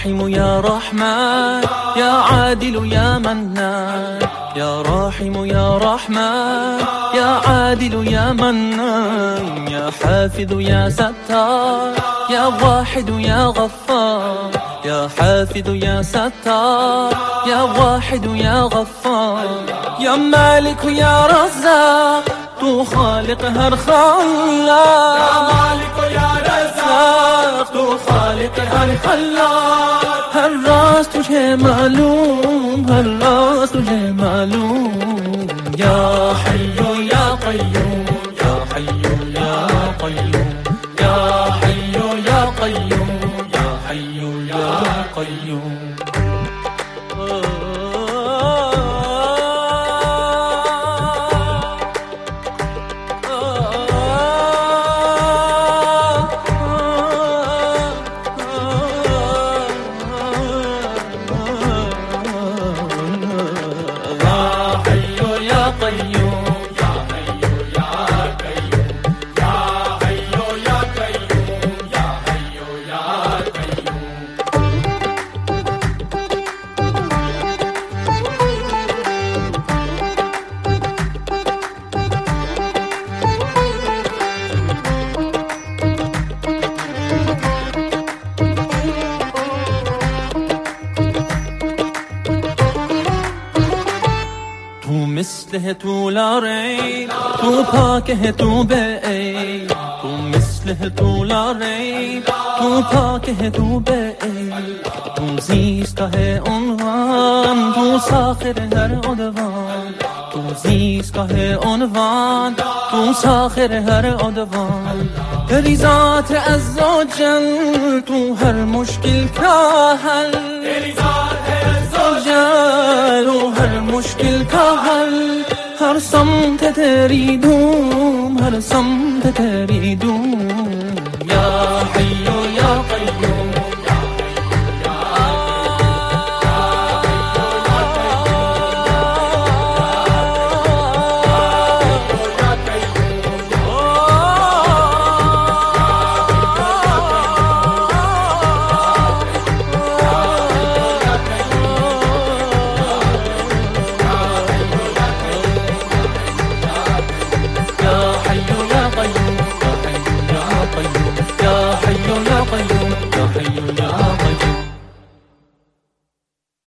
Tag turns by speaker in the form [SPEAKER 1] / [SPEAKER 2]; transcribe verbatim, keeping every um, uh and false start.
[SPEAKER 1] راحم يا رحمن يا عادل يا منان يا راحم يا رحمن يا عادل يا منان يا حافظ يا ستار يا واحد يا غفار يا حافظ يا ستار يا واحد يا غفار يا مالك يا رزاق تو خالق هر خلاق
[SPEAKER 2] يا مالك يا رزاق تو خالق هر خلاق
[SPEAKER 1] ہر راز تجھے معلوم ہر راز تجھے معلوم یا حی یا قیوم یا حی یا قیوم یا حی یا قیوم یا حی یا قیوم مثل ہے تو لا ریب تو پاک ہے تو بے عیب تو مثل ہے تو لا ریب تو پاک ہے تو بے عیب تو زیست کا ہے عنوان تو ساخر ہر عدوان تو زیست کا ہے عنوان تو ساخر ہر عدوان تیری ذات عز و جل تو ہر مشکل کا حل
[SPEAKER 2] تیری ذات ہے عز و
[SPEAKER 1] جل تو ہر مشکل کا حل ہر سمت تیری دھوم ہر سمت تیری دھوم